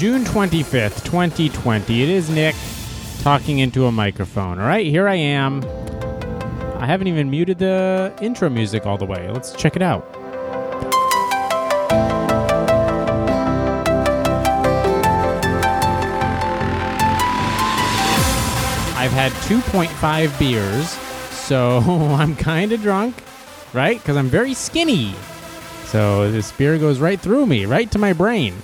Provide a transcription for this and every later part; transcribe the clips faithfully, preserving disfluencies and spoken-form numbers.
June twenty-fifth, twenty twenty. It is Nick talking into a microphone. All right, here I am. I haven't even muted the intro music all the way. Let's check it out. I've had two point five beers, so I'm kind of drunk, right? Because I'm very skinny. So this beer goes right through me, right to my brain.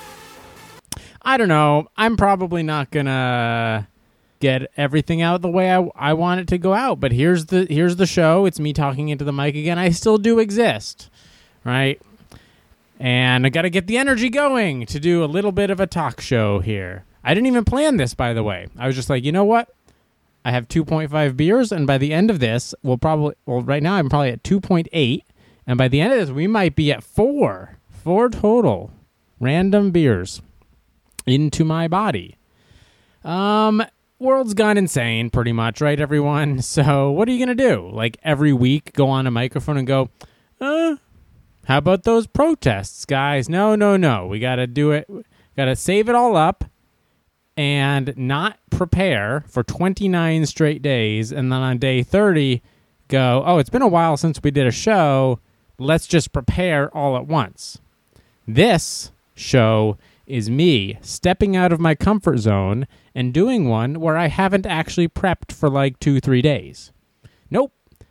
I don't know. I'm probably not going to get everything out the way I, I want it to go out. But here's the here's the show. It's me talking into the mic again. I still do exist, right? And I got to get the energy going to do a little bit of a talk show here. I didn't even plan this, by the way. I was just like, you know what? I have two point five beers, and by the end of this, we'll probably... Well, right now I'm probably at two point eight. And by the end of this, we might be at four. Four total random beers into my body. Um, world's gone insane, pretty much, right, everyone? So what are you going to do? Like, every week, go on a microphone and go, uh, how about those protests, guys? No, no, no. We got to do it. Got to save it all up and not prepare for twenty-nine straight days. And then on day thirty, go, oh, it's been a while since we did a show. Let's just prepare all at once. This show is me stepping out of my comfort zone and doing one where I haven't actually prepped for like two, three days. Nope.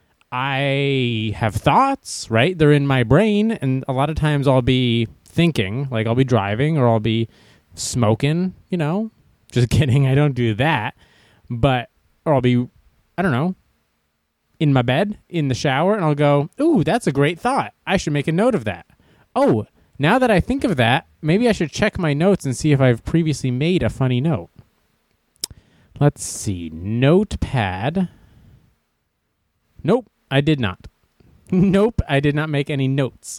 I have thoughts, right? They're in my brain, and a lot of times I'll be thinking, like I'll be driving or I'll be smoking, you know. Just kidding, I don't do that. But, or I'll be, I don't know, in my bed, in the shower, and I'll go, ooh, that's a great thought. I should make a note of that. Oh, now that I think of that, maybe I should check my notes and see if I've previously made a funny note. Let's see. Notepad. Nope, I did not. Nope, I did not make any notes.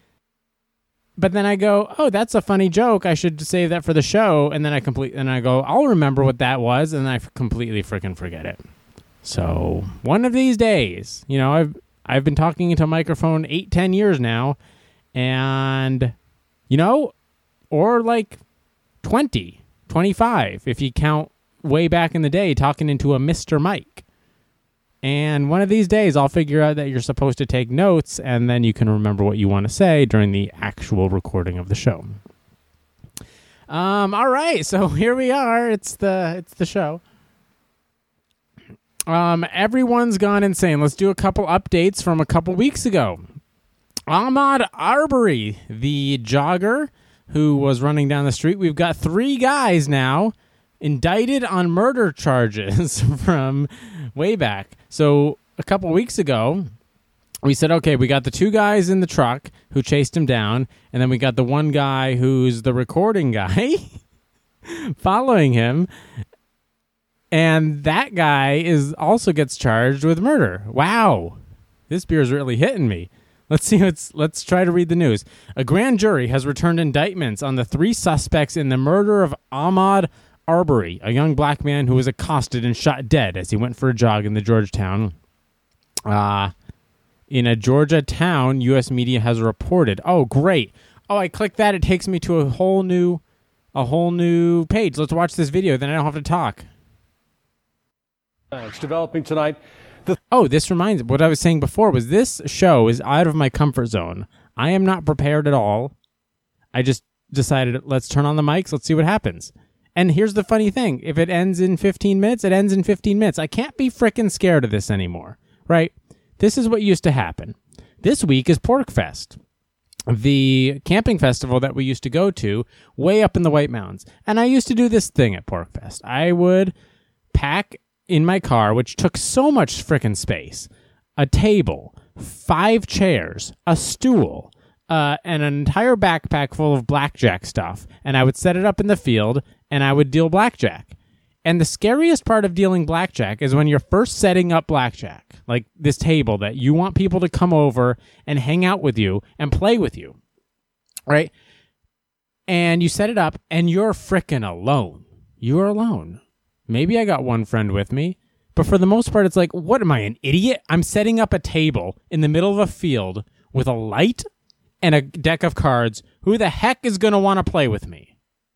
But then I go, oh, that's a funny joke. I should save that for the show. And then I complete, and I go, I'll remember what that was, and I completely freaking forget it. So one of these days, you know, I've I've been talking into a microphone eight, ten years now, and, you know, or like twenty, twenty-five, if you count way back in the day, talking into a Mister Mike. And one of these days, I'll figure out that you're supposed to take notes, and then you can remember what you want to say during the actual recording of the show. Um, all right, so here we are. It's the it's the show. Um, everyone's gone insane. Let's do a couple updates from a couple weeks ago. Ahmaud Arbery, the jogger who was running down the street. We've got three guys now indicted on murder charges from way back. So a couple weeks ago, we said, okay, we got the two guys in the truck who chased him down, and then we got the one guy who's the recording guy following him. And that guy is also gets charged with murder. Wow. This beer's really hitting me. Let's see what's let's try to read the news. A grand jury has returned indictments on the three suspects in the murder of Ahmaud Arbery, a young black man who was accosted and shot dead as he went for a jog in the Georgetown. Uh, in a Georgia town, U S media has reported. Oh, great. Oh, I click that. It takes me to a whole new a whole new page. Let's watch this video. Then I don't have to talk. It's developing tonight. The- oh, this reminds me. What I was saying before was this show is out of my comfort zone. I am not prepared at all. I just decided, let's turn on the mics. Let's see what happens. And here's the funny thing. If it ends in fifteen minutes, it ends in fifteen minutes. I can't be frickin' scared of this anymore, right? This is what used to happen. This week is PorcFest, the camping festival that we used to go to way up in the White Mountains. And I used to do this thing at PorcFest. I would pack in my car, which took so much frickin' space, a table, five chairs, a stool, uh, and an entire backpack full of blackjack stuff. And I would set it up in the field, and I would deal blackjack. And the scariest part of dealing blackjack is when you're first setting up blackjack, like this table that you want people to come over and hang out with you and play with you, right? And you set it up, and you're frickin' alone. You're alone. Maybe I got one friend with me, but for the most part, it's like, what am I, an idiot? I'm setting up a table in the middle of a field with a light and a deck of cards. Who the heck is going to want to play with me?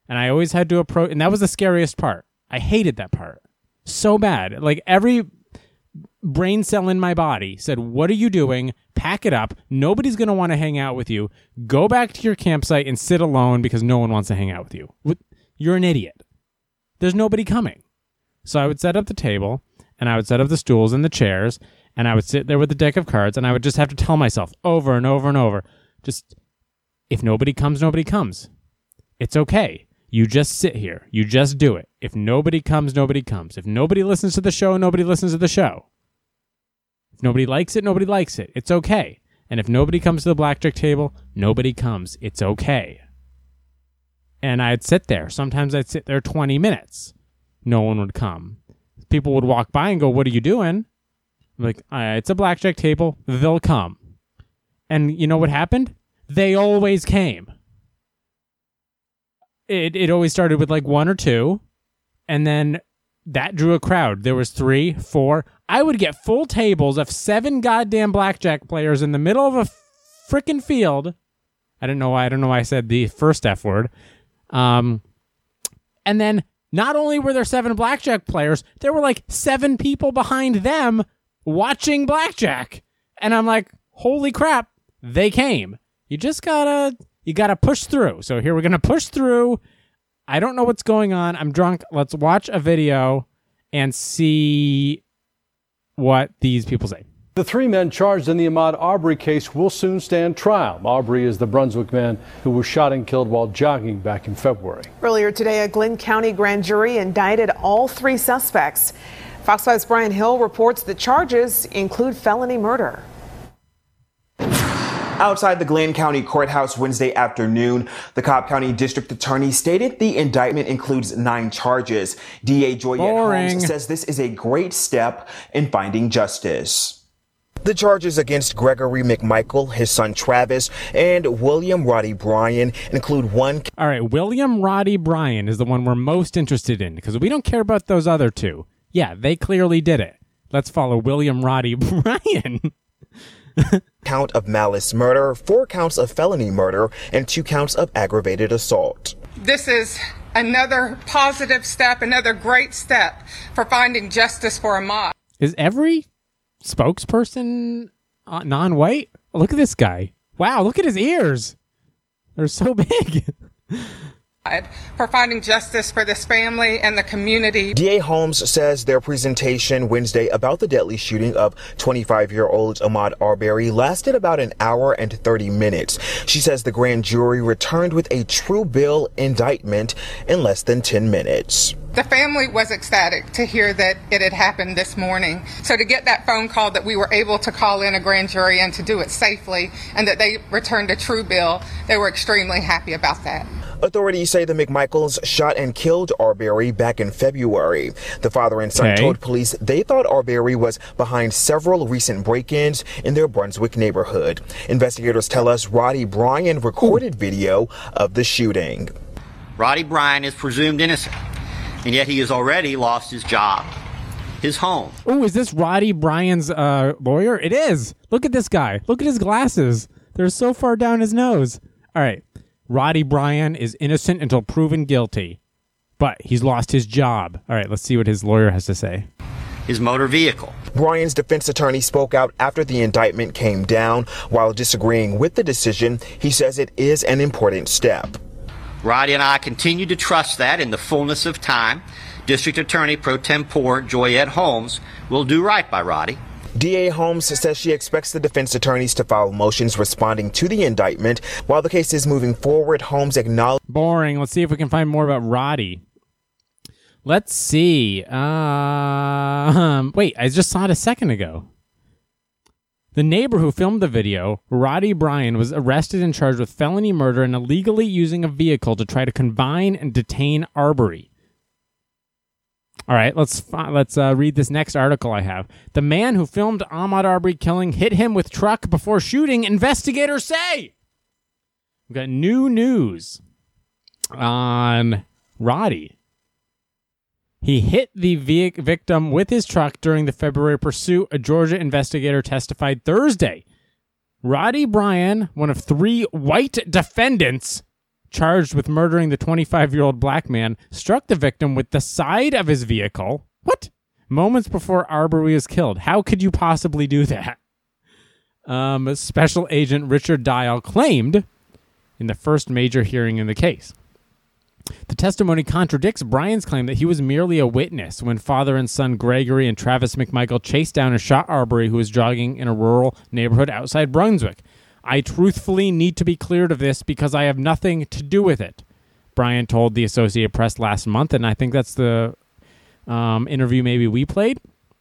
And I always had to approach, and that was the scariest part. I hated that part so bad. Like every brain cell in my body said, what are you doing? Pack it up. Nobody's going to want to hang out with you. Go back to your campsite and sit alone because no one wants to hang out with you. You're an idiot. There's nobody coming. So I would set up the table, and I would set up the stools and the chairs, and I would sit there with the deck of cards, and I would just have to tell myself over and over and over, just, if nobody comes, nobody comes. It's okay. You just sit here. You just do it. If nobody comes, nobody comes. If nobody listens to the show, nobody listens to the show. If nobody likes it, nobody likes it. It's okay. And if nobody comes to the blackjack table, nobody comes. It's okay. And I'd sit there. Sometimes I'd sit there twenty minutes. No one would come. People would walk by and go, what are you doing? I'm like, uh, it's a blackjack table. They'll come. And you know what happened? They always came. It it always started with like one or two, and then that drew a crowd. There was three, four. I would get full tables of seven goddamn blackjack players in the middle of a frickin' field. I don't know why. I don't know why I said the first F word. Um, and then not only were there seven blackjack players, there were like seven people behind them watching blackjack, and I'm like, holy crap, they came. You just gotta. You got to push through. So here we're going to push through. I don't know what's going on. I'm drunk. Let's watch a video and see what these people say. The three men charged in the Ahmaud Arbery case will soon stand trial. Arbery is the Brunswick man who was shot and killed while jogging back in February. Earlier today, a Glynn County grand jury indicted all three suspects. Fox five's Brian Hill reports the charges include felony murder. Outside the Glynn County Courthouse Wednesday afternoon, the Cobb County District Attorney stated the indictment includes nine charges. D A Joyette Holmes says this is a great step in finding justice. The charges against Gregory McMichael, his son Travis, and William Roddy Bryan include one. All right, William Roddy Bryan is the one we're most interested in because we don't care about those other two. Yeah, they clearly did it. Let's follow William Roddy Bryan. Count of malice murder, four counts of felony murder, and two counts of aggravated assault. This is another positive step, another great step for finding justice for Ahmaud. Is every spokesperson non-white? Look at this guy. Wow, look at his ears. They're so big. For finding justice for this family and the community. D A Holmes says their presentation Wednesday about the deadly shooting of twenty-five-year-old Ahmaud Arbery lasted about an hour and thirty minutes. She says the grand jury returned with a true bill indictment in less than ten minutes. The family was ecstatic to hear that it had happened this morning. So to get that phone call that we were able to call in a grand jury and to do it safely and that they returned a true bill, they were extremely happy about that. Authorities say the McMichaels shot and killed Arbery back in February. The father and son okay. told police they thought Arbery was behind several recent break-ins in their Brunswick neighborhood. Investigators tell us Roddy Bryan recorded Ooh. video of the shooting. Roddy Bryan is presumed innocent, and yet he has already lost his job, his home. Oh, is this Roddy Bryan's uh, lawyer? It is. Look at this guy. Look at his glasses. They're so far down his nose. All right. Roddy Bryan is innocent until proven guilty, but he's lost his job. All right, let's see what his lawyer has to say. His motor vehicle. Bryan's defense attorney spoke out after the indictment came down. While disagreeing with the decision, he says it is an important step. Roddy and I continue to trust that in the fullness of time, District Attorney Pro Tempore Joyette Holmes will do right by Roddy. D A Holmes says she expects the defense attorneys to file motions responding to the indictment. While the case is moving forward, Holmes acknowledged... Boring. Let's see if we can find more about Roddy. Let's see. Uh, um, wait, I just saw it a second ago. The neighbor who filmed the video, Roddy Bryan, was arrested and charged with felony murder and illegally using a vehicle to try to confine and detain Arbery. All right, let's let's uh, read this next article I have. The man who filmed Ahmaud Arbery killing hit him with truck before shooting, investigators say. We've got new news on Roddy. He hit the vic- victim with his truck during the February pursuit, a Georgia investigator testified Thursday. Roddy Bryan, one of three white defendants charged with murdering the twenty-five-year-old black man, struck the victim with the side of his vehicle. What? Moments before Arbery was killed. How could you possibly do that? Um, Special Agent Richard Dial claimed in the first major hearing in the case. The testimony contradicts Brian's claim that he was merely a witness when father and son Gregory and Travis McMichael chased down and shot Arbery, who was jogging in a rural neighborhood outside Brunswick. I truthfully need to be cleared of this because I have nothing to do with it, Brian told the Associated Press last month, and I think that's the um, interview maybe we played.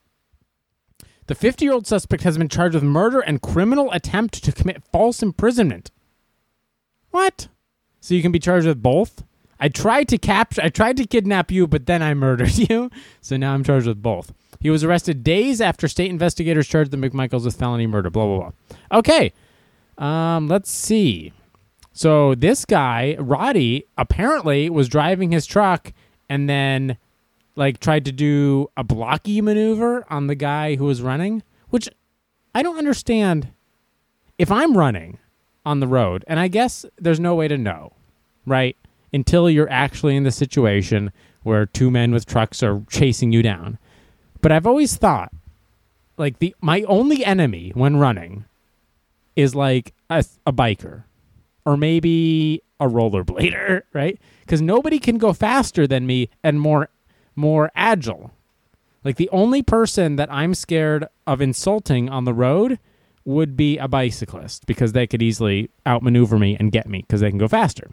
The fifty-year-old suspect has been charged with murder and criminal attempt to commit false imprisonment. What? So you can be charged with both? I tried to capture, I tried to kidnap you, but then I murdered you. So now I'm charged with both. He was arrested days after state investigators charged the McMichaels with felony murder. Blah, blah, blah. Okay. Um, let's see. So this guy, Roddy, apparently was driving his truck and then like tried to do a blocky maneuver on the guy who was running, which I don't understand. If I'm running on the road, and I guess there's no way to know, right? Until you're actually in the situation where two men with trucks are chasing you down. But I've always thought, like, the my only enemy when running is, like, a, a biker. Or maybe a rollerblader, right? Because nobody can go faster than me and more more agile. Like, the only person that I'm scared of insulting on the road would be a bicyclist, because they could easily outmaneuver me and get me because they can go faster.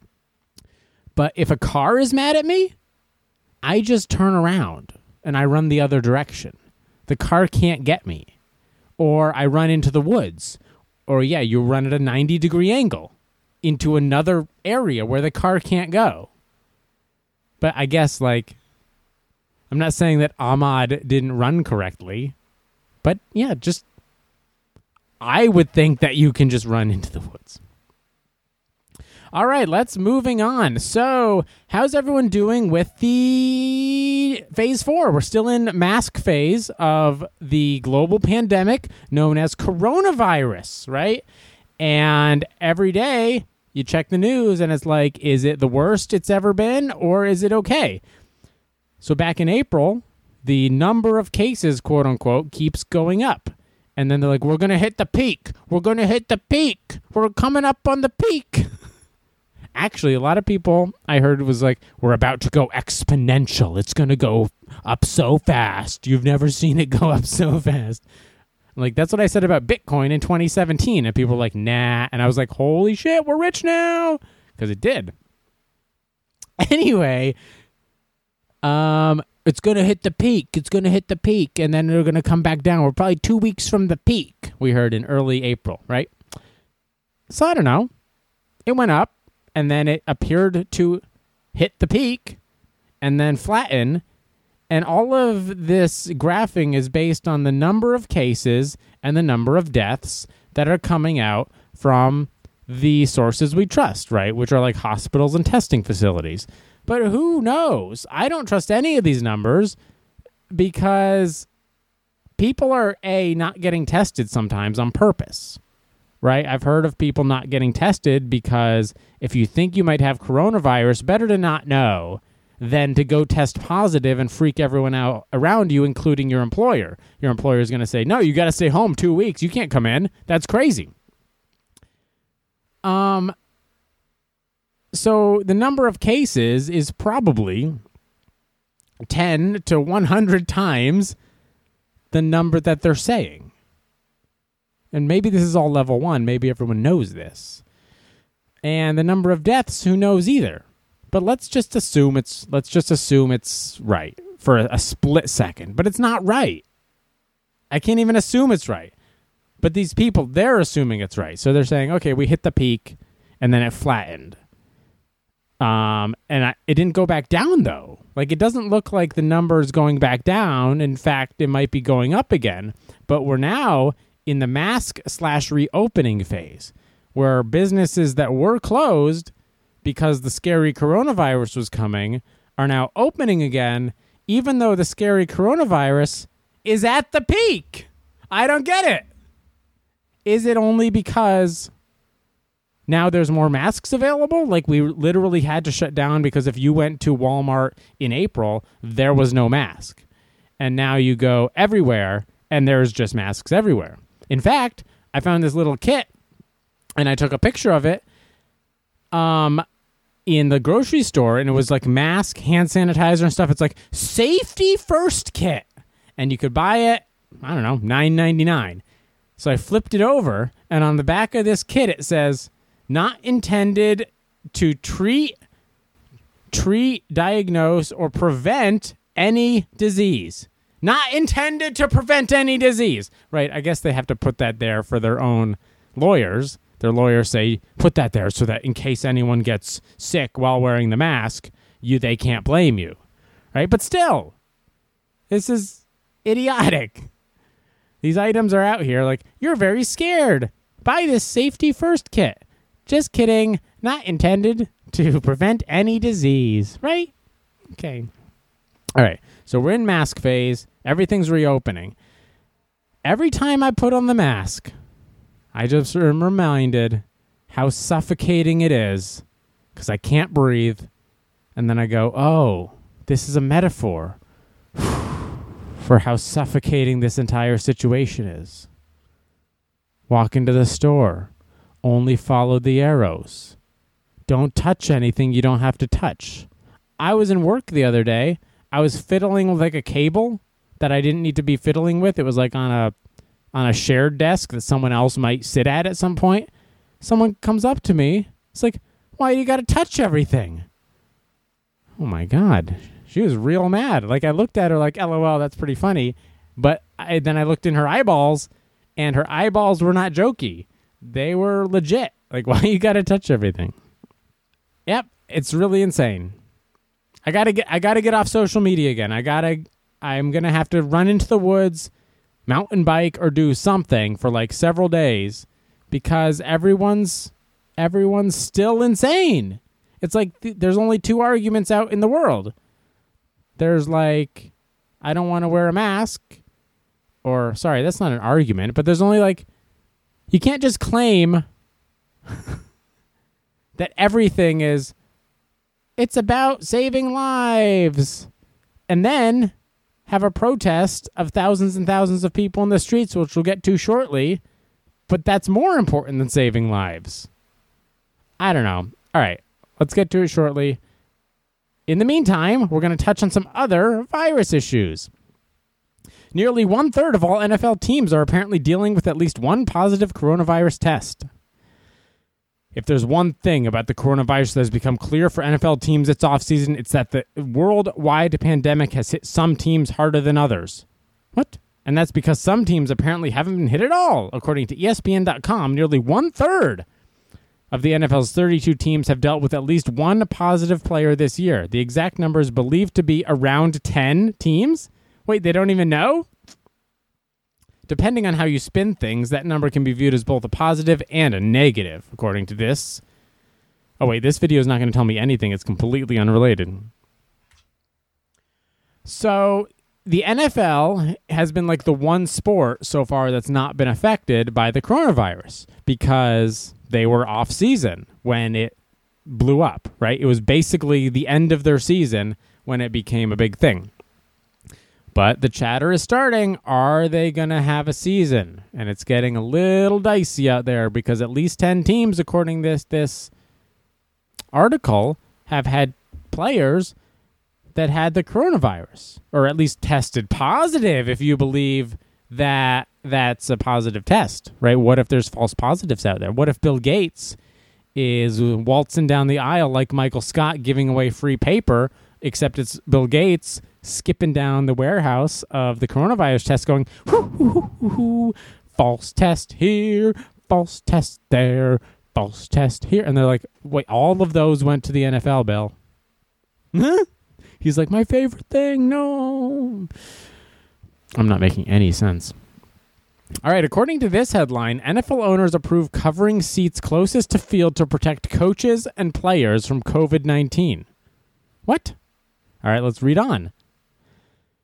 But if a car is mad at me, I just turn around and I run the other direction. The car can't get me. Or I run into the woods. Or, yeah, you run at a ninety degree angle into another area where the car can't go. But I guess, like, I'm not saying that Ahmad didn't run correctly. But, yeah, just, I would think that you can just run into the woods. All right, let's moving on. So, how's everyone doing with the phase four? We're still in mask phase of the global pandemic known as coronavirus, right? And every day you check the news and it's like, is it the worst it's ever been or is it okay? So back in April, the number of cases, quote unquote, keeps going up. And then they're like, we're going to hit the peak. We're going to hit the peak. We're coming up on the peak. Actually, a lot of people I heard was like, we're about to go exponential. It's going to go up so fast. You've never seen it go up so fast. Like, that's what I said about Bitcoin in twenty seventeen. And people were like, nah. And I was like, holy shit, we're rich now. Because it did. Anyway, um, it's going to hit the peak. It's going to hit the peak. And then they're going to come back down. We're probably two weeks from the peak, we heard in early April, right? So I don't know. It went up. And then it appeared to hit the peak and then flatten. And all of this graphing is based on the number of cases and the number of deaths that are coming out from the sources we trust, right? Which are like hospitals and testing facilities. But who knows? I don't trust any of these numbers because people are, A, not getting tested sometimes on purpose. Right? I've heard of people not getting tested because if you think you might have coronavirus, better to not know than to go test positive and freak everyone out around you, including your employer. Your employer is going to say, no, you got to stay home two weeks. You can't come in. That's crazy. Um. So the number of cases is probably ten to one hundred times the number that they're saying. And maybe this is all level one. Maybe everyone knows this. And the number of deaths, who knows either. But let's just assume it's let's just assume it's right for a, a split second. But it's not right. I can't even assume it's right. But these people, they're assuming it's right. So they're saying, okay, we hit the peak and then it flattened. Um, and I, it didn't go back down, though. Like, it doesn't look like the number is going back down. In fact, it might be going up again. But we're now in the mask slash reopening phase, where businesses that were closed because the scary coronavirus was coming are now opening again, even though the scary coronavirus is at the peak. I don't get it. Is it only because now there's more masks available. Like, we literally had to shut down because if you went to Walmart in April, there was no mask. And now you go everywhere, and there's just masks everywhere. In fact, I found this little kit, and I took a picture of it um, in the grocery store, and it was like mask, hand sanitizer, and stuff. It's like safety first kit. And you could buy it, I don't know, nine ninety-nine. So I flipped it over, and on the back of this kit, it says, not intended to treat, treat, diagnose, or prevent any disease. Not intended to prevent any disease. Right, I guess they have to put that there for their own lawyers. Their lawyers say, put that there so that in case anyone gets sick while wearing the mask, you they can't blame you. Right, but still, this is idiotic. These items are out here like, you're very scared. Buy this safety first kit. Just kidding. Not intended to prevent any disease. Right? Okay. All right. So we're in mask phase. Everything's reopening. Every time I put on the mask, I just am reminded how suffocating it is because I can't breathe. And then I go, oh, this is a metaphor for how suffocating this entire situation is. Walk into the store. Only follow the arrows. Don't touch anything you don't have to touch. I was in work the other day. I was fiddling with like a cable that I didn't need to be fiddling with. It was like on a on a shared desk that someone else might sit at at some point. Someone comes up to me. It's like, why you got to touch everything? Oh my God. She was real mad. Like, I looked at her like, LOL, that's pretty funny. But I, then I looked in her eyeballs, and her eyeballs were not jokey. They were legit. Like, why you got to touch everything? Yep, it's really insane. I gotta get. I gotta get off social media again. I gotta. I'm gonna have to run into the woods, mountain bike, or do something for like several days because everyone's everyone's still insane. It's like th- there's only two arguments out in the world. There's like, I don't want to wear a mask, or sorry, that's not an argument, but there's only like, you can't just claim that everything is, it's about saving lives, and then have a protest of thousands and thousands of people in the streets, which we'll get to shortly, but that's more important than saving lives. I don't know. All right, let's get to it shortly. In the meantime, we're going to touch on some other virus issues. Nearly one-third of all N F L teams are apparently dealing with at least one positive coronavirus test. If there's one thing about the coronavirus that has become clear for N F L teams this offseason, it's that the worldwide pandemic has hit some teams harder than others. What? And that's because some teams apparently haven't been hit at all. According to E S P N dot com, nearly one-third of the N F L's thirty-two teams have dealt with at least one positive player this year. The exact number is believed to be around ten teams. Wait, they don't even know? Depending on how you spin things, that number can be viewed as both a positive and a negative, according to this. Oh, wait, this video is not going to tell me anything. It's completely unrelated. So, the N F L has been like the one sport so far that's not been affected by the coronavirus because they were off season when it blew up, right? It was basically the end of their season when it became a big thing. But the chatter is starting. Are they going to have a season? And it's getting a little dicey out there because at least ten teams, according to this, this article, have had players that had the coronavirus, or at least tested positive, if you believe that that's a positive test, right? What if there's false positives out there? What if Bill Gates is waltzing down the aisle like Michael Scott giving away free paper, except it's Bill Gates skipping down the warehouse of the coronavirus test going, hoo, hoo, hoo, hoo, hoo, false test here, false test there, false test here. And they're like, wait, all of those went to the N F L, Bill. Huh? He's like, my favorite thing, no. I'm not making any sense. All right, according to this headline, N F L owners approve covering seats closest to field to protect coaches and players from covid nineteen. What? All right, let's read on.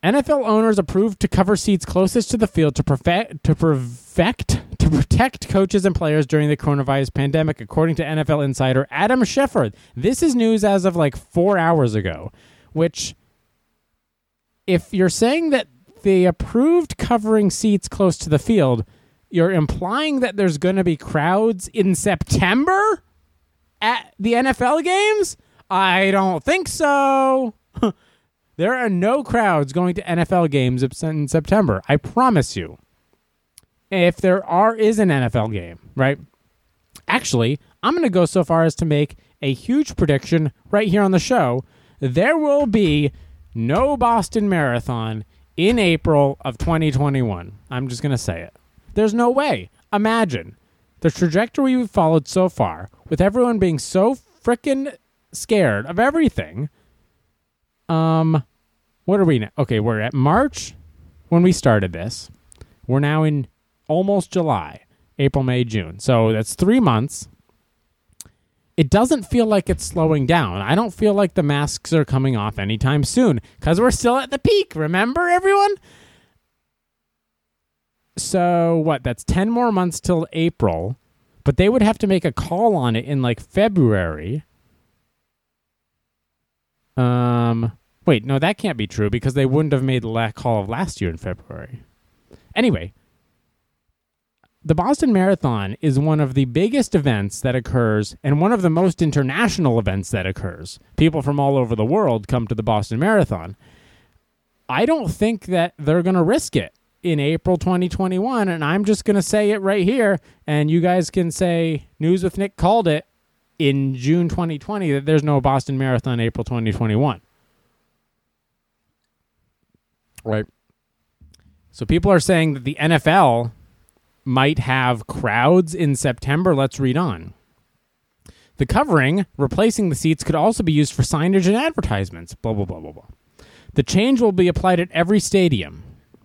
N F L owners approved to cover seats closest to the field to perfect, to perfect, to protect coaches and players during the coronavirus pandemic, according to N F L insider Adam Schefter. This is news as of like four hours ago, which, if you're saying that they approved covering seats close to the field, you're implying that there's going to be crowds in September at the N F L games? I don't think so. There are no crowds going to N F L games in September. I promise you. If there are is an N F L game, right? Actually, I'm going to go so far as to make a huge prediction right here on the show. There will be no Boston Marathon in April of twenty twenty-one. I'm just going to say it. There's no way. Imagine the trajectory we've followed so far, with everyone being so frickin' scared of everything. Um, what are we now? Okay, we're at March when we started this. We're now in almost July, April, May, June. So that's three months. It doesn't feel like it's slowing down. I don't feel like the masks are coming off anytime soon because we're still at the peak. Remember, everyone? So what? That's ten more months till April, but they would have to make a call on it in like February. Um, wait, no, that can't be true because they wouldn't have made the la- call of last year in February. Anyway, the Boston Marathon is one of the biggest events that occurs and one of the most international events that occurs. People from all over the world come to the Boston Marathon. I don't think that they're going to risk it in April twenty twenty-one, and I'm just going to say it right here, and you guys can say News with Nick called it in June twenty twenty that there's no Boston Marathon April twenty twenty-one. Right. So people are saying that the N F L might have crowds in September. Let's read on. The covering, replacing the seats, could also be used for signage and advertisements. Blah, blah, blah, blah, blah. The change will be applied at every stadium.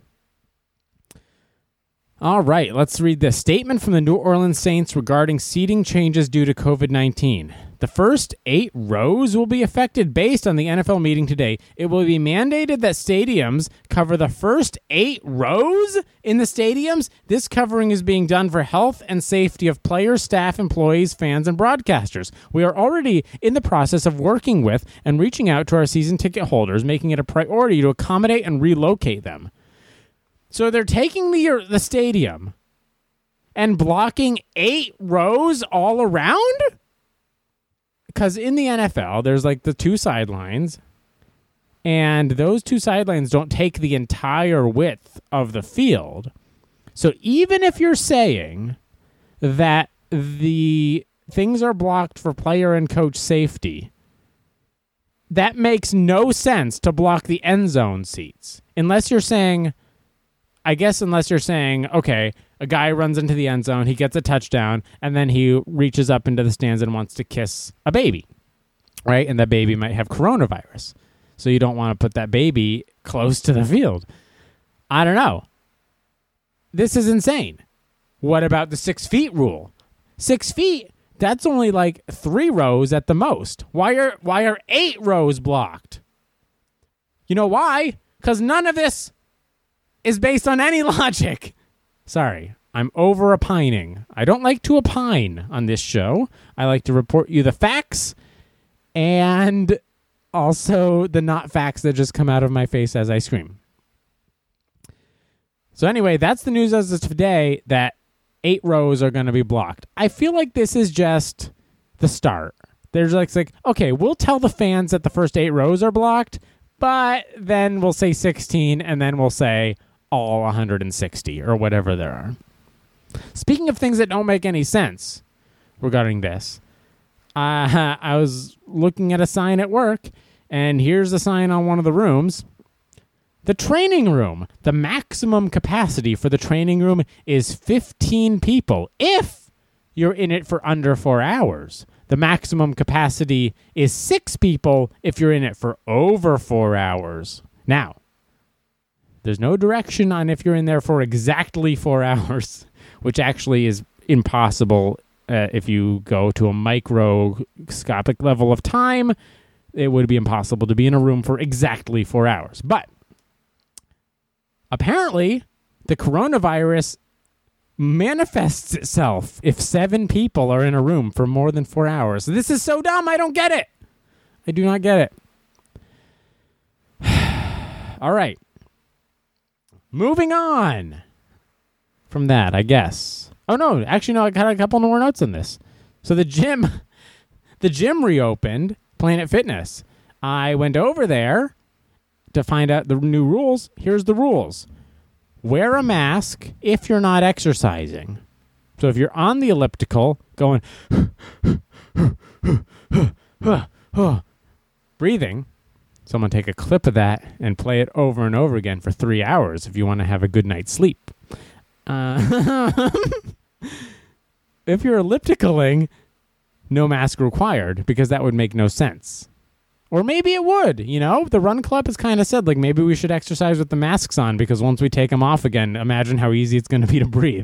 All right, let's read this statement from the New Orleans Saints regarding seating changes due to covid nineteen. The first eight rows will be affected based on the N F L meeting today. It will be mandated that stadiums cover the first eight rows in the stadiums. This covering is being done for health and safety of players, staff, employees, fans, and broadcasters. We are already in the process of working with and reaching out to our season ticket holders, making it a priority to accommodate and relocate them. So they're taking the the stadium and blocking eight rows all around? Because in the N F L, there's like the two sidelines, and those two sidelines don't take the entire width of the field. So even if you're saying that the things are blocked for player and coach safety, that makes no sense to block the end zone seats. Unless you're saying... I guess unless you're saying, okay, a guy runs into the end zone, he gets a touchdown, and then he reaches up into the stands and wants to kiss a baby, right? And that baby might have coronavirus. So you don't want to put that baby close to the field. I don't know. This is insane. What about the six feet rule? Six feet, that's only like three rows at the most. Why are, why are eight rows blocked? You know why? Because none of this is based on any logic. Sorry, I'm over opining. I don't like to opine on this show. I like to report you the facts and also the not facts that just come out of my face as I scream. So anyway, that's the news as of today, that eight rows are going to be blocked. I feel like this is just the start. There's like, like, okay, we'll tell the fans that the first eight rows are blocked, but then we'll say sixteen, and then we'll say all one hundred sixty or whatever there are. Speaking of things that don't make any sense regarding this, uh, I was looking at a sign at work, and here's a sign on one of the rooms. The training room. The maximum capacity for the training room is fifteen people if you're in it for under four hours. The maximum capacity is six people if you're in it for over four hours. Now, there's no direction on if you're in there for exactly four hours, which actually is impossible uh, if you go to a microscopic level of time. It would be impossible to be in a room for exactly four hours. But apparently the coronavirus manifests itself if seven people are in a room for more than four hours. This is so dumb. I don't get it. I do not get it. All right. Moving on from that, I guess. Oh, no. Actually, no. I got a couple more notes on this. So the gym, the gym reopened, Planet Fitness. I went over there to find out the new rules. Here's the rules. Wear a mask if you're not exercising. So if you're on the elliptical going breathing, someone take a clip of that and play it over and over again for three hours if you want to have a good night's sleep. Uh, if you're ellipticaling, no mask required, because that would make no sense. Or maybe it would, you know? The Run Club has kind of said, like, maybe we should exercise with the masks on, because once we take them off again, imagine how easy it's going to be to breathe.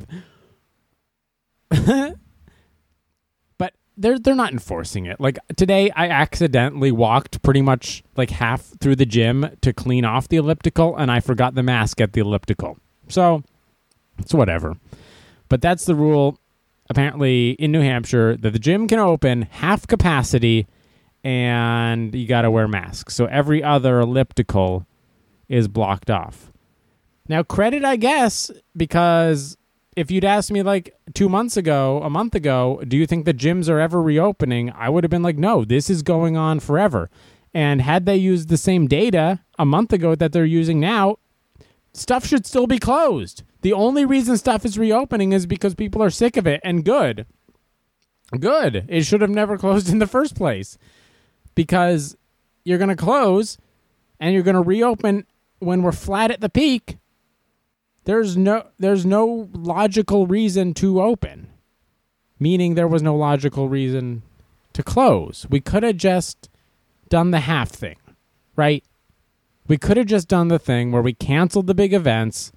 But they're they're not enforcing it. Like, today, I accidentally walked pretty much, like, half through the gym to clean off the elliptical, and I forgot the mask at the elliptical. So, it's whatever. But that's the rule, apparently, in New Hampshire, that the gym can open half capacity, and you got to wear masks. So every other elliptical is blocked off. Now, credit, I guess, because if you'd asked me like two months ago, a month ago, do you think the gyms are ever reopening? I would have been like, no, this is going on forever. And had they used the same data a month ago that they're using now, stuff should still be closed. The only reason stuff is reopening is because people are sick of it, and good. Good. It should have never closed in the first place. Because you're going to close and you're going to reopen when we're flat at the peak. There's no there's no logical reason to open. Meaning there was no logical reason to close. We could have just done the half thing, right? We could have just done the thing where we canceled the big events,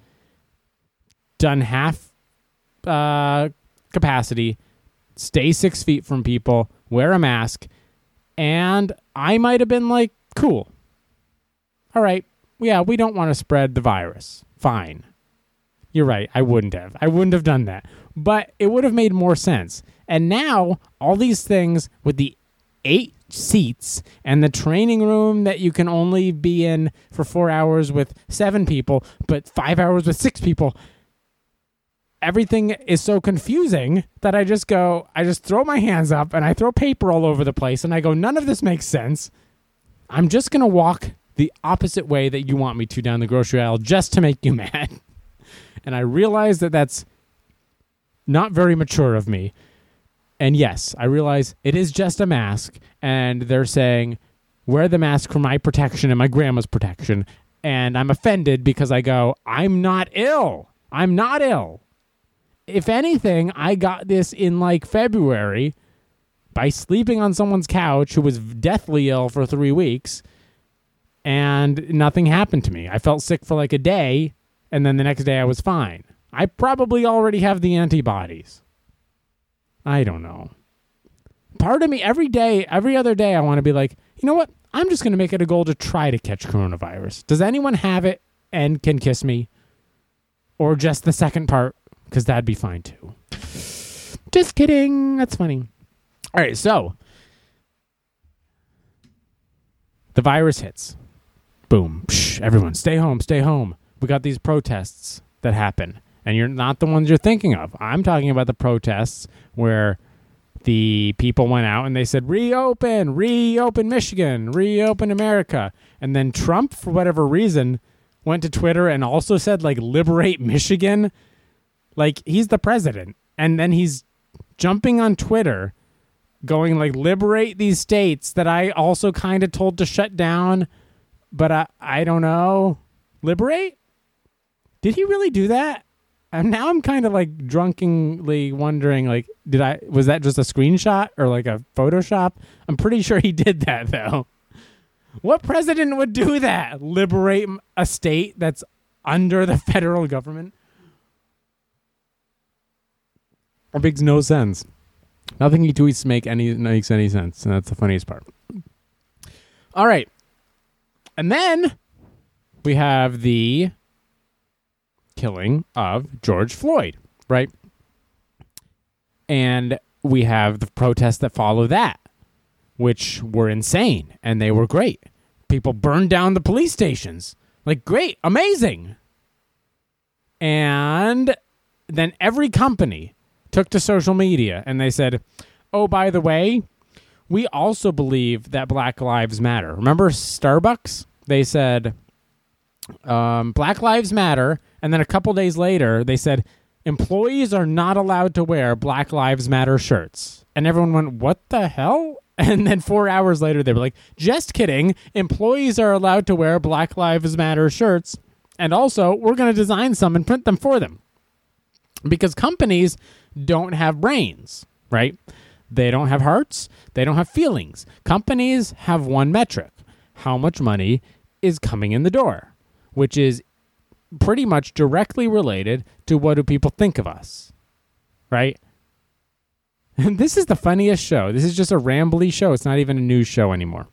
done half uh, capacity, stay six feet from people, wear a mask, and I might have been like, cool. All right. Yeah, we don't want to spread the virus. Fine. You're right. I wouldn't have. I wouldn't have done that. But it would have made more sense. And now, all these things with the eight seats and the training room that you can only be in for four hours with seven people, but five hours with six people, everything is so confusing that I just go, I just throw my hands up and I throw paper all over the place and I go, none of this makes sense. I'm just going to walk the opposite way that you want me to down the grocery aisle just to make you mad. And I realize that that's not very mature of me. And yes, I realize it is just a mask and they're saying, wear the mask for my protection and my grandma's protection. And I'm offended because I go, I'm not ill. I'm not ill. If anything, I got this in like February by sleeping on someone's couch who was deathly ill for three weeks and nothing happened to me. I felt sick for like a day and then the next day I was fine. I probably already have the antibodies. I don't know. Part of me every day, every other day, I want to be like, you know what? I'm just going to make it a goal to try to catch coronavirus. Does anyone have it and can kiss me? Or just the second part? Because that'd be fine too. Just kidding. That's funny. All right, so the virus hits. Boom. Psh, everyone, stay home, stay home. We got these protests that happen. And you're not the ones you're thinking of. I'm talking about the protests where the people went out and they said, reopen, reopen Michigan, reopen America. And then Trump, for whatever reason, went to Twitter and also said, like, liberate Michigan. Like, he's the president. And then he's jumping on Twitter going, like, liberate these states that I also kind of told to shut down. But I, I don't know. Liberate? Did he really do that? And now I'm kind of like drunkenly wondering, like, did I, was that just a screenshot or like a Photoshop? I'm pretty sure he did that though. What president would do that? Liberate a state that's under the federal government? It makes no sense. Nothing he tweets make any makes any sense, and that's the funniest part. All right. And then we have the killing of George Floyd, right? And we have the protests that follow that, which were insane, and they were great. People burned down the police stations. Like, great, amazing. And then every company took to social media and they said, oh, by the way, we also believe that Black Lives Matter. Remember Starbucks? They said, um, Black Lives Matter. And then a couple days later, they said, employees are not allowed to wear Black Lives Matter shirts. And everyone went, what the hell? And then four hours later, they were like, just kidding. Employees are allowed to wear Black Lives Matter shirts. And also, we're going to design some and print them for them. Because companies don't have brains, right? They don't have hearts. They don't have feelings. Companies have one metric: how much money is coming in the door, which is pretty much directly related to what do people think of us, right? And this is the funniest show. This is just a rambly show. It's not even a news show anymore.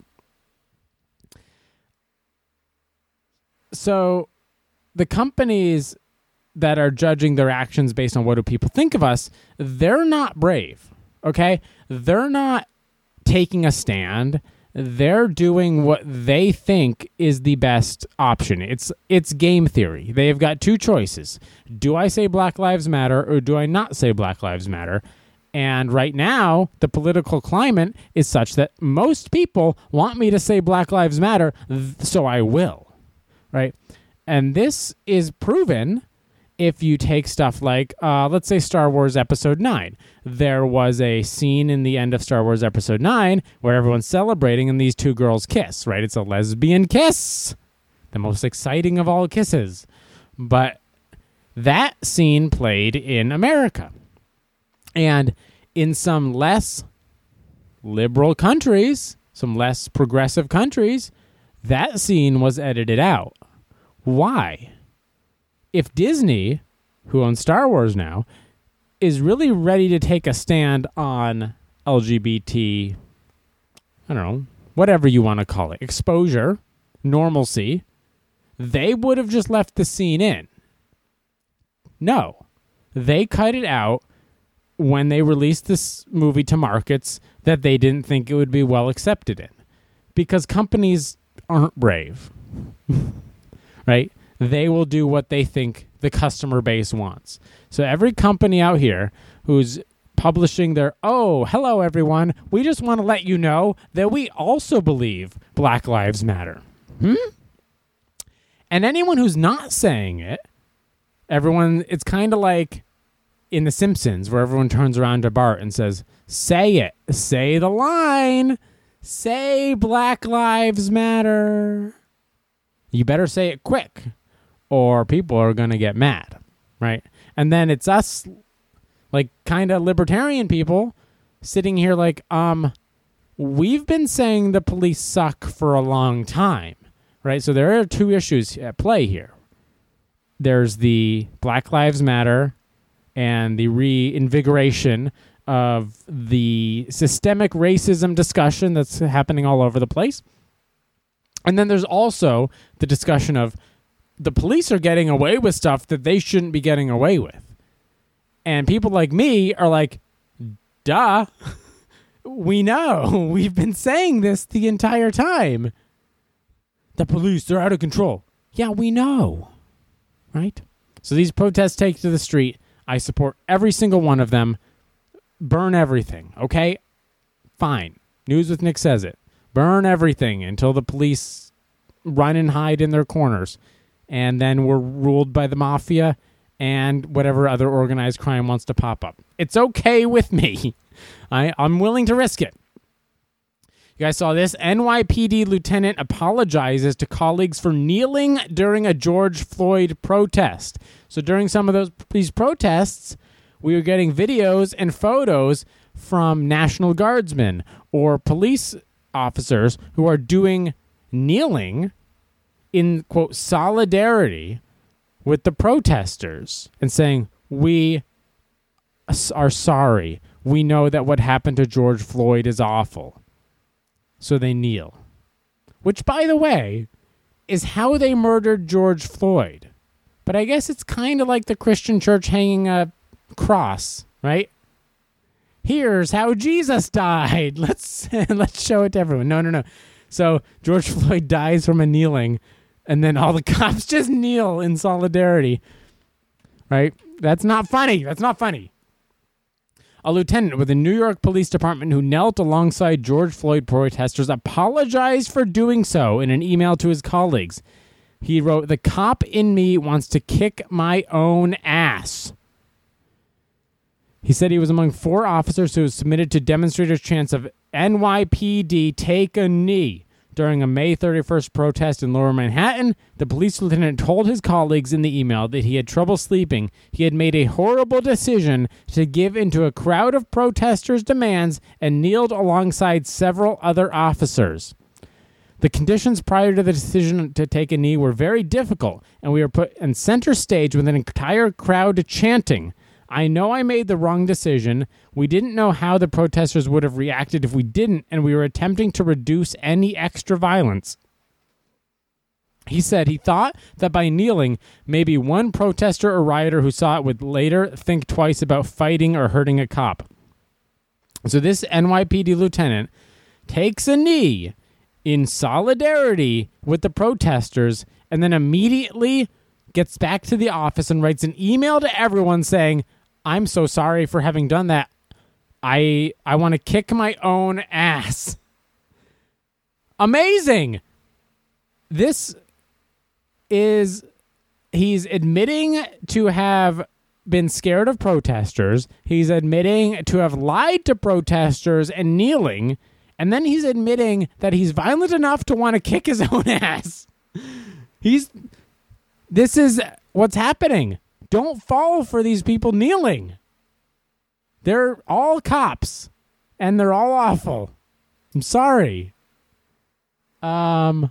So the companies that are judging their actions based on what do people think of us, they're not brave, okay? They're not taking a stand. They're doing what they think is the best option. It's it's game theory. They've got two choices. Do I say Black Lives Matter or do I not say Black Lives Matter? And right now, the political climate is such that most people want me to say Black Lives Matter, so I will, right? And this is proven if you take stuff like, uh, let's say Star Wars Episode nine. There was a scene in the end of Star Wars Episode nine where everyone's celebrating and these two girls kiss, right? It's a lesbian kiss. The most exciting of all kisses. But that scene played in America. And in some less liberal countries, some less progressive countries, that scene was edited out. Why? If Disney, who owns Star Wars now, is really ready to take a stand on L G B T, I don't know, whatever you want to call it, exposure, normalcy, they would have just left the scene in. No. They cut it out when they released this movie to markets that they didn't think it would be well accepted in. Because companies aren't brave. Right? They will do what they think the customer base wants. So every company out here who's publishing their, oh, hello, everyone, we just want to let you know that we also believe Black Lives Matter. Hmm? And anyone who's not saying it, everyone, it's kind of like in The Simpsons where everyone turns around to Bart and says, say it. Say the line. Say Black Lives Matter. You better say it quick, or people are going to get mad, right? And then it's us, like, kind of libertarian people sitting here like, um, we've been saying the police suck for a long time, right? So there are two issues at play here. There's the Black Lives Matter and the reinvigoration of the systemic racism discussion that's happening all over the place. And then there's also the discussion of the police are getting away with stuff that they shouldn't be getting away with. And people like me are like, duh, we know. We've been saying this the entire time. The police, they're out of control. Yeah, we know. Right? So these protests take to the street. I support every single one of them. Burn everything, okay? Fine. News with Nick says it. Burn everything until the police run and hide in their corners. And then we're ruled by the mafia and whatever other organized crime wants to pop up. It's okay with me. I, I'm willing to risk it. You guys saw this? N Y P D lieutenant apologizes to colleagues for kneeling during a George Floyd protest. So during some of those these protests, we were getting videos and photos from National Guardsmen or police officers who are doing kneeling in, quote, solidarity with the protesters and saying, we are sorry. We know that what happened to George Floyd is awful. So they kneel. Which, by the way, is how they murdered George Floyd. But I guess it's kind of like the Christian church hanging a cross, right? Here's how Jesus died. Let's let's show it to everyone. No, no, no. So George Floyd dies from a kneeling, and then all the cops just kneel in solidarity, right? That's not funny. That's not funny. A lieutenant with the New York Police Department who knelt alongside George Floyd protesters apologized for doing so in an email to his colleagues. He wrote, "The cop in me wants to kick my own ass." He said he was among four officers who submitted to demonstrators' chants of N Y P D take a knee during a May thirty-first protest in Lower Manhattan. The police lieutenant told his colleagues in the email that he had trouble sleeping. He had made a horrible decision to give into a crowd of protesters' demands and kneeled alongside several other officers. The conditions prior to the decision to take a knee were very difficult, and we were put in center stage with an entire crowd chanting. I know I made the wrong decision. We didn't know how the protesters would have reacted if we didn't, and we were attempting to reduce any extra violence. He said he thought that by kneeling, maybe one protester or rioter who saw it would later think twice about fighting or hurting a cop. So this N Y P D lieutenant takes a knee in solidarity with the protesters and then immediately gets back to the office and writes an email to everyone saying, I'm so sorry for having done that. I I want to kick my own ass. Amazing. This is, he's admitting to have been scared of protesters. He's admitting to have lied to protesters and kneeling. And then he's admitting that he's violent enough to want to kick his own ass. He's, this is what's happening. Don't fall for these people kneeling. They're all cops, and they're all awful. I'm sorry. Um,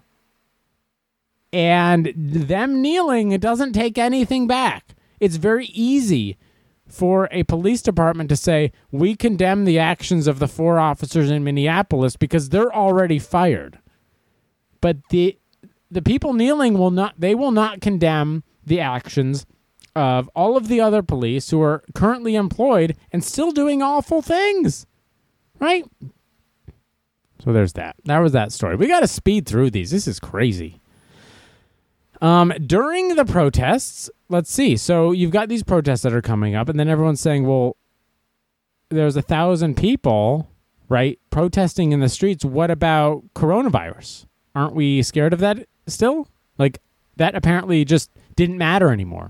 and them kneeling, it doesn't take anything back. It's very easy for a police department to say, we condemn the actions of the four officers in Minneapolis because they're already fired. But the the people kneeling will not, they will not condemn the actions of all of the other police who are currently employed and still doing awful things. Right? So there's that. That was that story. We got to speed through these. This is crazy. Um, during the protests, let's see. So you've got these protests that are coming up, and then everyone's saying, well, there's a thousand people, right, protesting in the streets. What about coronavirus? Aren't we scared of that still? Like, that apparently just didn't matter anymore.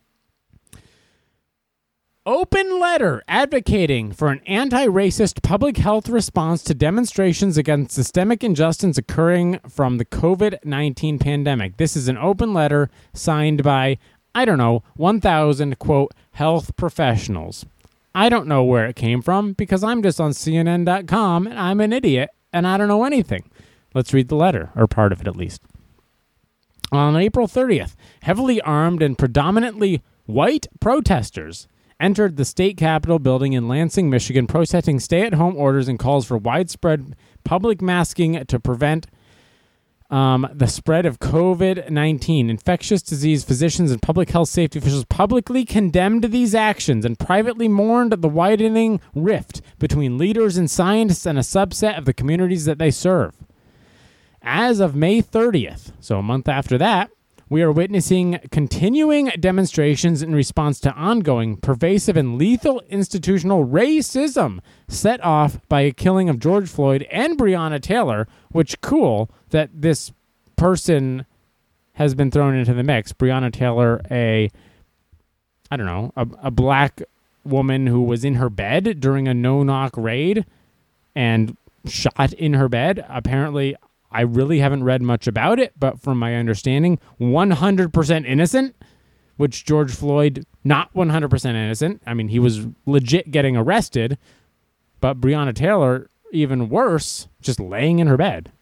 Open letter advocating for an anti-racist public health response to demonstrations against systemic injustice occurring from the covid nineteen pandemic. This is an open letter signed by, I don't know, one thousand, quote, health professionals. I don't know where it came from because I'm just on C N N dot com and I'm an idiot and I don't know anything. Let's read the letter, or part of it at least. On April thirtieth, heavily armed and predominantly white protesters entered the state capitol building in Lansing, Michigan, protesting stay-at-home orders and calls for widespread public masking to prevent um, the spread of covid nineteen. Infectious disease physicians and public health safety officials publicly condemned these actions and privately mourned the widening rift between leaders and scientists and a subset of the communities that they serve. As of May thirtieth, so a month after that, we are witnessing continuing demonstrations in response to ongoing, pervasive, and lethal institutional racism set off by a killing of George Floyd and Breonna Taylor, which cool that this person has been thrown into the mix. Breonna Taylor, a, I don't know, a, a black woman who was in her bed during a no-knock raid and shot in her bed. Apparently, I really haven't read much about it, but from my understanding, one hundred percent innocent, which George Floyd, not one hundred percent innocent. I mean, he was legit getting arrested, but Breonna Taylor, even worse, just laying in her bed.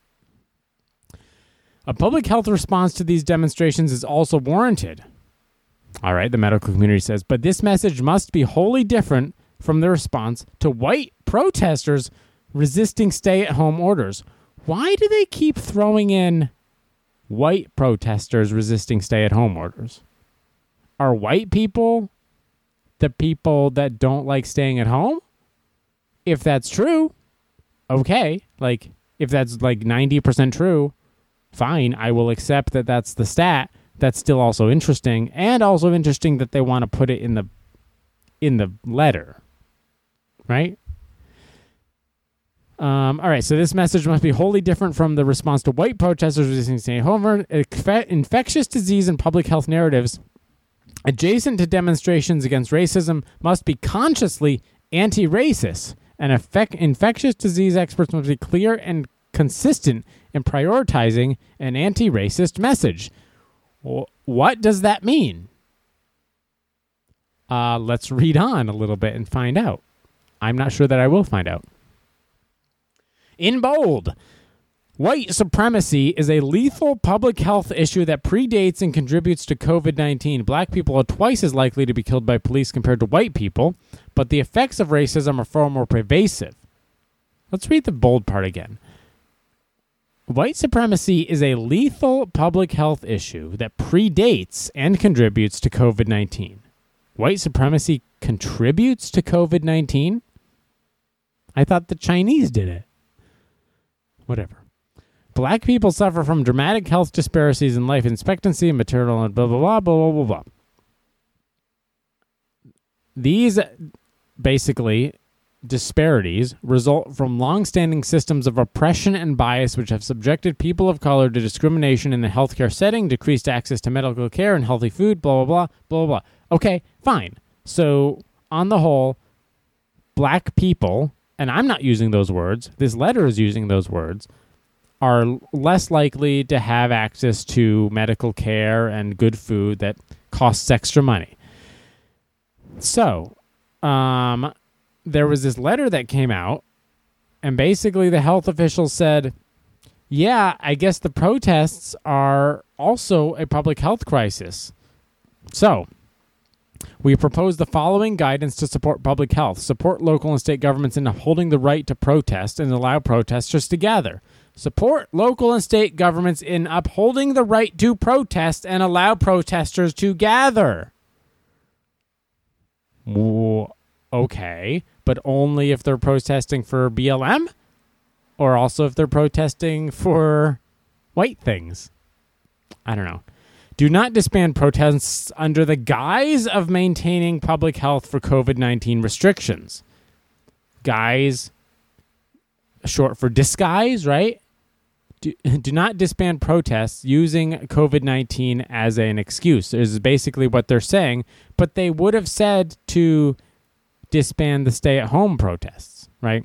A public health response to these demonstrations is also warranted. All right, the medical community says, but this message must be wholly different from the response to white protesters resisting stay-at-home orders. Why do they keep throwing in white protesters resisting stay-at-home orders? are white people the people that don't like staying at home? If that's true, okay. Like, if that's like ninety percent true, fine. I will accept that that's the stat. That's still also interesting, and also interesting that they want to put it in the in the letter, right? Um, all right, so this message must be wholly different from the response to white protesters resisting staying at home. Infectious disease and public health narratives adjacent to demonstrations against racism must be consciously anti-racist, and effect- infectious disease experts must be clear and consistent in prioritizing an anti-racist message. Well, what does that mean? Uh, let's read on a little bit and find out. I'm not sure that I will find out. In bold, white supremacy is a lethal public health issue that predates and contributes to covid nineteen. Black people are twice as likely to be killed by police compared to white people, but the effects of racism are far more pervasive. Let's read the bold part again. White supremacy is a lethal public health issue that predates and contributes to covid nineteen. White supremacy contributes to covid nineteen? I thought the Chinese did it. Whatever. Black people suffer from dramatic health disparities in life expectancy and maternal and blah, blah, blah, blah, blah, blah, blah. These, basically, disparities result from long-standing systems of oppression and bias which have subjected people of color to discrimination in the healthcare setting, decreased access to medical care and healthy food, blah, blah, blah, blah, blah. Okay, fine. So, on the whole, black people, and I'm not using those words, this letter is using those words, are less likely to have access to medical care and good food that costs extra money. So, um, there was this letter that came out, and basically the health officials said, yeah, I guess the protests are also a public health crisis. So, we propose the following guidance to support public health. Support local and state governments in upholding the right to protest and allow protesters to gather. Support local and state governments in upholding the right to protest and allow protesters to gather. Okay, but only if they're protesting for B L M? Or also if they're protesting for white things? I don't know. Do not disband protests under the guise of maintaining public health for covid nineteen restrictions. Guise, short for disguise, right? Do, do not disband protests using covid nineteen as an excuse. This is basically what they're saying, but they would have said to disband the stay-at-home protests, right?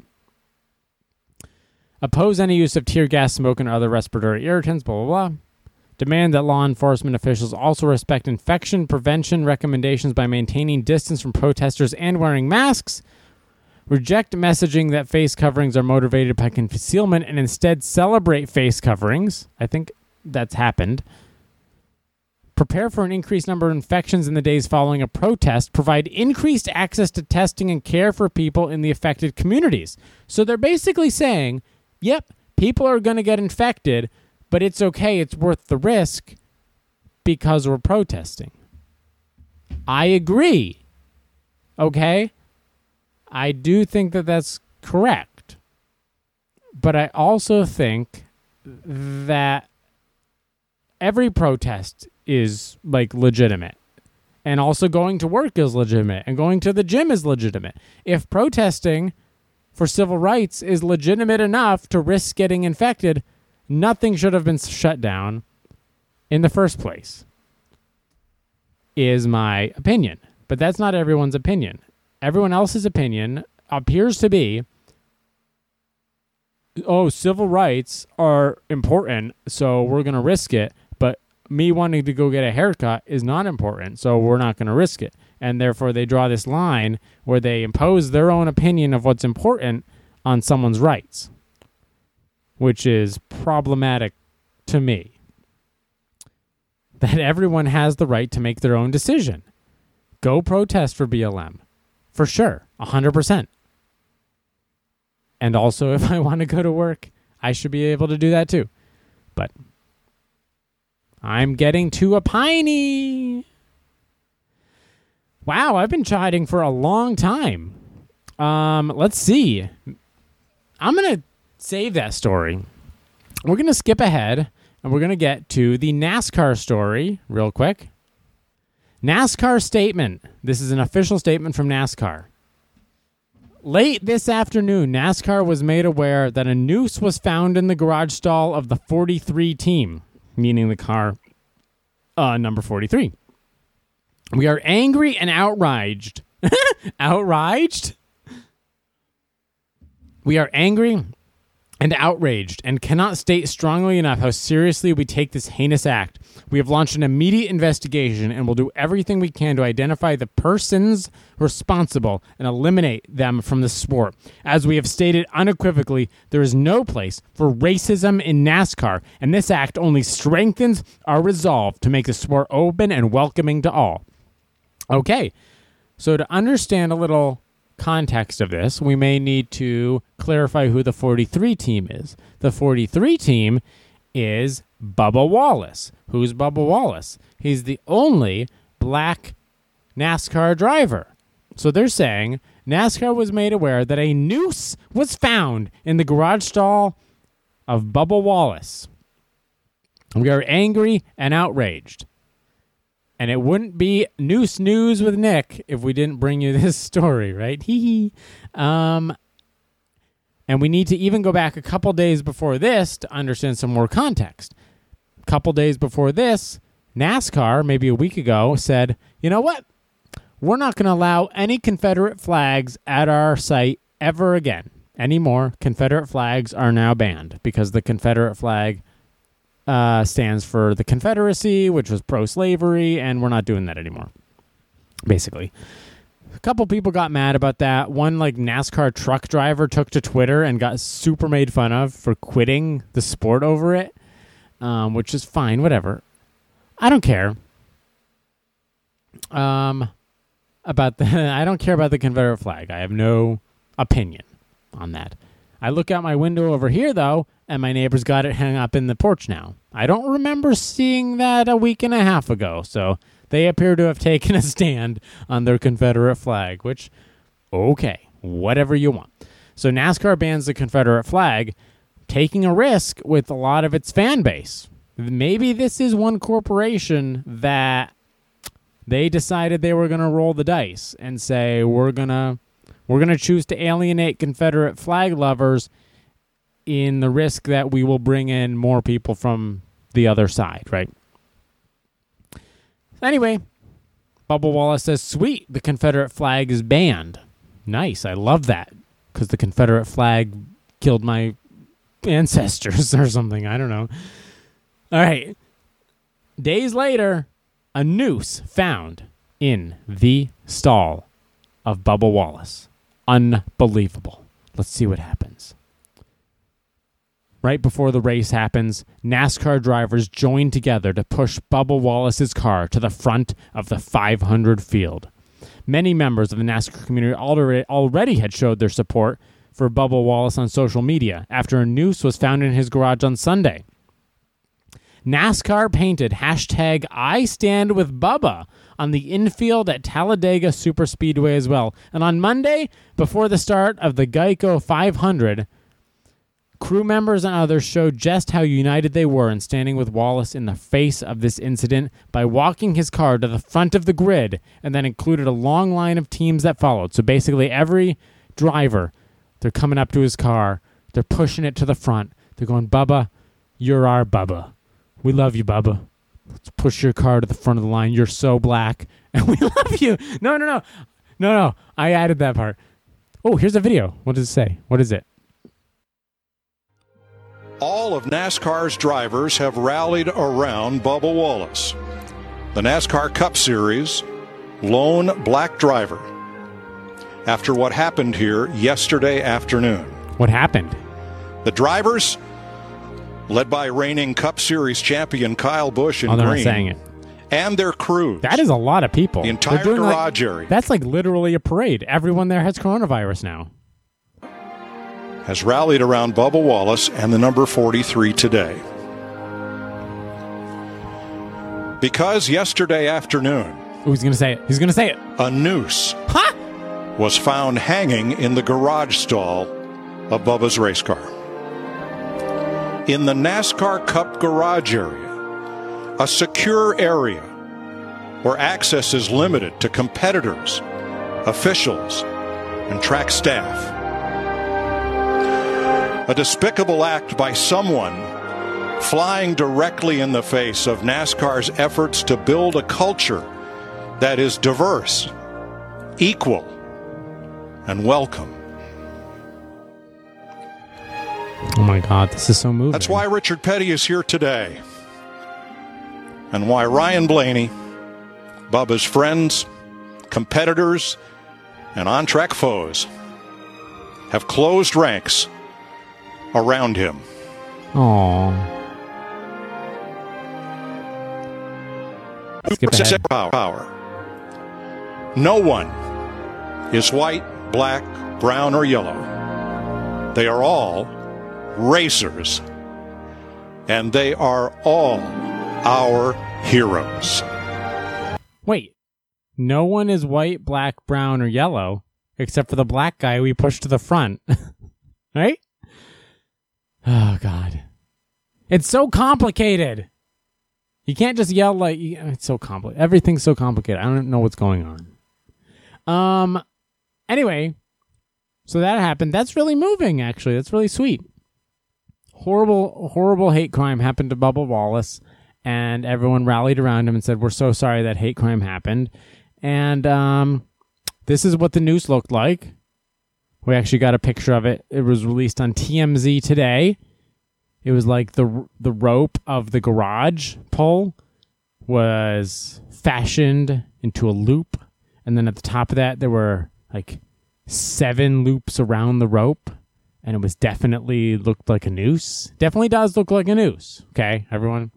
Oppose any use of tear gas, smoke, and other respiratory irritants, blah, blah, blah. Demand that law enforcement officials also respect infection prevention recommendations by maintaining distance from protesters and wearing masks. Reject messaging that face coverings are motivated by concealment and instead celebrate face coverings. I think that's happened. Prepare for an increased number of infections in the days following a protest. Provide increased access to testing and care for people in the affected communities. So they're basically saying, yep, people are going to get infected, but it's okay, it's worth the risk because we're protesting. I agree. Okay? I do think that that's correct. But I also think that every protest is, like, legitimate. And also going to work is legitimate. And going to the gym is legitimate. If protesting for civil rights is legitimate enough to risk getting infected, nothing should have been shut down in the first place, is my opinion. But that's not everyone's opinion. Everyone else's opinion appears to be, oh, civil rights are important, so we're going to risk it. But me wanting to go get a haircut is not important, so we're not going to risk it. And therefore they draw this line where they impose their own opinion of what's important on someone's rights, which is problematic to me. That everyone has the right to make their own decision. Go protest for B L M. For sure. one hundred percent. And also, if I want to go to work, I should be able to do that too. But I'm getting too opiny. Wow, I've been chatting for a long time. Um, let's see. I'm going to save that story. We're going to skip ahead, and we're going to get to the NASCAR story real quick. NASCAR statement. This is an official statement from NASCAR. Late this afternoon, NASCAR was made aware that a noose was found in the garage stall of the forty-three team, meaning the car uh, number forty-three. We are angry and outraged. Outraged? We are angry and outraged and cannot state strongly enough how seriously we take this heinous act. We have launched an immediate investigation and will do everything we can to identify the persons responsible and eliminate them from the sport. As we have stated unequivocally, there is no place for racism in NASCAR, and this act only strengthens our resolve to make the sport open and welcoming to all. Okay, so to understand a little context of this, we may need to clarify who the forty-three team is. The forty-three team is Bubba Wallace. Who's Bubba Wallace? He's the only black NASCAR driver. So they're saying NASCAR was made aware that a noose was found in the garage stall of Bubba Wallace. We are angry and outraged. And it wouldn't be Noose News with Nick if we didn't bring you this story, right? Hee hee. Um, and we need to even go back a couple days before this to understand some more context. A couple days before this, NASCAR, maybe a week ago, said, you know what? We're not going to allow any Confederate flags at our site ever again. Anymore. Confederate flags are now banned because the Confederate flag Uh, stands for the Confederacy, which was pro-slavery, and we're not doing that anymore, basically. A couple people got mad about that. One, like, NASCAR truck driver took to Twitter and got super made fun of for quitting the sport over it, um, which is fine, whatever. I don't care. Um, about the I don't care about the Confederate flag. I have no opinion on that. I look out my window over here, though, and my neighbor's got it hung up in the porch now. I don't remember seeing that a week and a half ago, so they appear to have taken a stand on their Confederate flag, which, okay, whatever you want. So NASCAR bans the Confederate flag, taking a risk with a lot of its fan base. Maybe this is one corporation that they decided they were going to roll the dice and say, we're going to we're going to choose to alienate Confederate flag lovers in the risk that we will bring in more people from the other side, right? Anyway, Bubba Wallace says, sweet, the Confederate flag is banned. Nice, I love that, because the Confederate flag killed my ancestors or something, I don't know. All right, days later, a noose found in the stall of Bubba Wallace. Unbelievable. Let's see what happens. Right before the race happens, NASCAR drivers join together to push Bubba Wallace's car to the front of the five hundred field. Many members of the NASCAR community already, already had showed their support for Bubba Wallace on social media after a noose was found in his garage on Sunday. NASCAR painted hashtag I stand with Bubba on the infield at Talladega Superspeedway as well. And on Monday, before the start of the Geico five hundred, crew members and others showed just how united they were in standing with Wallace in the face of this incident by walking his car to the front of the grid, and then included a long line of teams that followed. So basically every driver, they're coming up to his car, they're pushing it to the front. They're going, Bubba, you're our Bubba. We love you, Bubba. Let's push your car to the front of the line. You're so black, and we love you. No, no, no. No, no. I added that part. Oh, here's a video. What does it say? What is it? All of NASCAR's drivers have rallied around Bubba Wallace, the NASCAR Cup Series lone black driver, after what happened here yesterday afternoon. What happened? The drivers, led by reigning Cup Series champion Kyle Busch in oh, they're green, not saying it. and their crews. That is a lot of people. The entire garage like, area. That's like literally a parade. Everyone there has coronavirus now. Has rallied around Bubba Wallace and the number forty-three today. Because yesterday afternoon, Who's going to say it? He's going to say it. A noose huh? was found hanging in the garage stall of Bubba's race car. In the NASCAR Cup garage area, a secure area where access is limited to competitors, officials, and track staff. A despicable act by someone flying directly in the face of NASCAR's efforts to build a culture that is diverse, equal, and welcome. Oh my God, this is so moving. That's why Richard Petty is here today. And why Ryan Blaney, Bubba's friends, competitors, and on-track foes have closed ranks around him. Aww. Skip ahead. Power. No one is white, black, brown, or yellow. They are all racers. And they are all our heroes. Wait. No one is white, black, brown, or yellow, except for the black guy we pushed to the front. Right? Oh, God. It's so complicated. You can't just yell like... It's so complicated. Everything's so complicated. I don't know what's going on. Um. Anyway, so that happened. That's really moving, actually. That's really sweet. Horrible, horrible hate crime happened to Bubba Wallace, and everyone rallied around him and said, we're so sorry that hate crime happened. And um, this is what the news looked like. We actually got a picture of it. It was released on T M Z today. It was like the the rope of the garage pole was fashioned into a loop. And then at the top of that, there were like seven loops around the rope. And it was definitely looked like a noose. Definitely does look like a noose. Okay, everyone?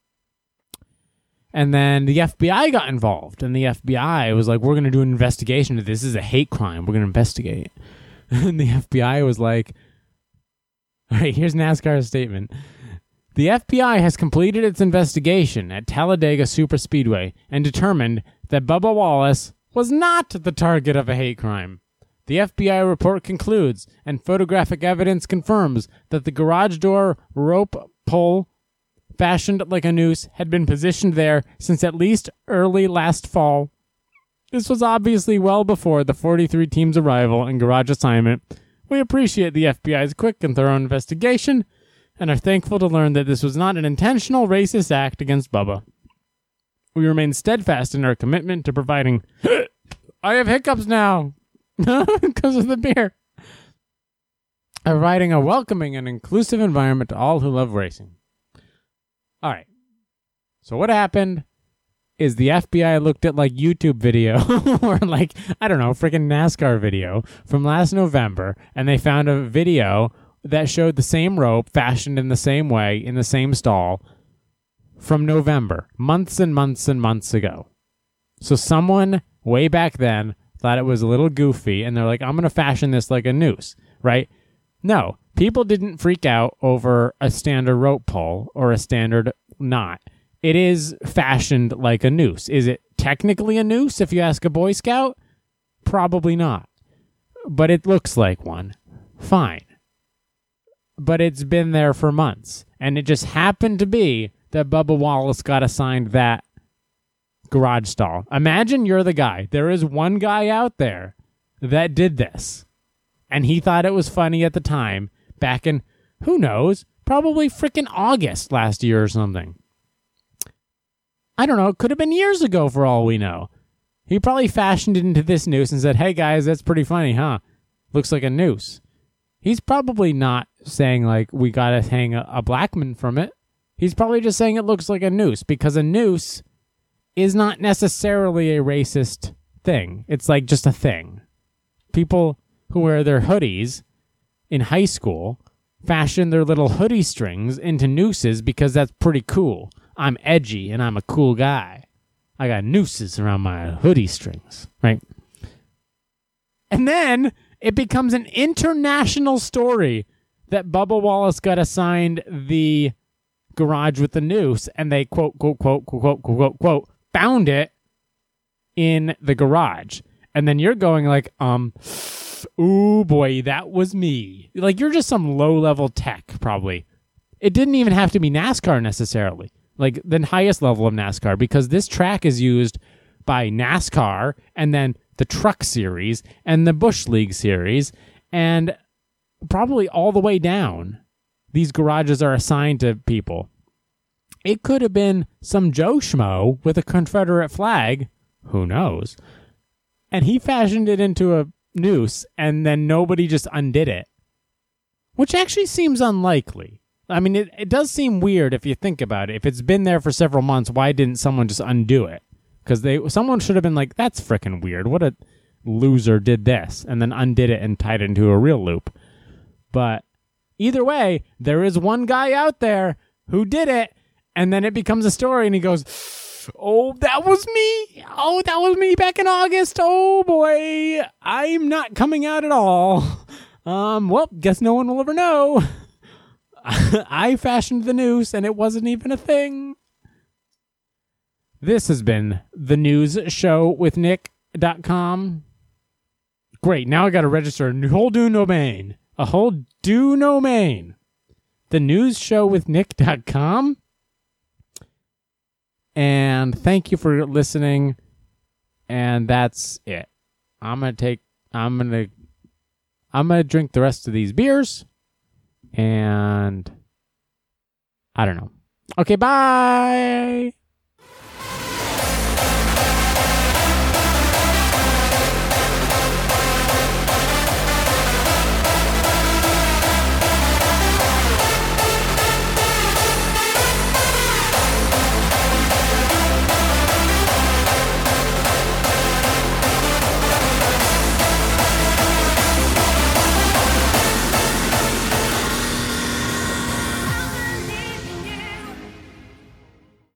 And then the F B I got involved. And the F B I was like, we're going to do an investigation. This is a hate crime. We're going to investigate. And the F B I was like, all right, here's NASCAR's statement. The F B I has completed its investigation at Talladega Superspeedway and determined that Bubba Wallace was not the target of a hate crime. The F B I report concludes, and photographic evidence confirms, that the garage door rope pole, fashioned like a noose, had been positioned there since at least early last fall. This was obviously well before the forty-three team's arrival and garage assignment. We appreciate the F B I's quick and thorough investigation and are thankful to learn that this was not an intentional racist act against Bubba. We remain steadfast in our commitment to providing... I have hiccups now because of the beer. Providing a welcoming and inclusive environment to all who love racing. All right. So what happened is the F B I looked at like YouTube video or like, I don't know, freaking NASCAR video from last November, and they found a video that showed the same rope fashioned in the same way in the same stall from November, months and months and months ago. So someone way back then thought it was a little goofy, and they're like, I'm going to fashion this like a noose, right? No, people didn't freak out over a standard rope pull or a standard knot. It is fashioned like a noose. Is it technically a noose if you ask a Boy Scout? Probably not. But it looks like one. Fine. But it's been there for months. And it just happened to be that Bubba Wallace got assigned that garage stall. Imagine you're the guy. There is one guy out there that did this. And he thought it was funny at the time, back in, who knows, probably freaking August last year or something. I don't know. It could have been years ago for all we know. He probably fashioned it into this noose and said, hey, guys, that's pretty funny, huh? Looks like a noose. He's probably not saying, like, we got to hang a, a Blackman from it. He's probably just saying it looks like a noose, because a noose is not necessarily a racist thing. It's like just a thing. People who wear their hoodies in high school fashion their little hoodie strings into nooses because that's pretty cool. I'm edgy and I'm a cool guy. I got nooses around my hoodie strings, right? And then it becomes an international story that Bubba Wallace got assigned the garage with the noose, and they quote, quote, quote, quote, quote, quote, quote, found it in the garage. And then you're going like, um, ooh boy, that was me. Like you're just some low-level tech, probably. It didn't even have to be NASCAR necessarily, like the highest level of NASCAR, because this track is used by NASCAR and then the Truck Series and the Busch League Series, and probably all the way down. These garages are assigned to people. It could have been some Joe Schmo with a Confederate flag, who knows, and he fashioned it into a noose, and then nobody just undid it, which actually seems unlikely. I mean, it, it does seem weird if you think about it. If it's been there for several months, why didn't someone just undo it? Because they someone should have been like, that's freaking weird. What a loser did this, and then undid it and tied it into a real loop. But either way, there is one guy out there who did it, and then it becomes a story, and he goes, oh, that was me. Oh, that was me back in August. Oh, boy. I'm not coming out at all. Um, well, guess no one will ever know. I fashioned the noose, and it wasn't even a thing. This has been the news show with Nick dot com. Great, now I got to register a whole new domain. A whole new domain. The news show with Nick dot com. And thank you for listening. And that's it. I'm gonna take. I'm gonna. I'm gonna drink the rest of these beers. And I don't know. Okay, bye.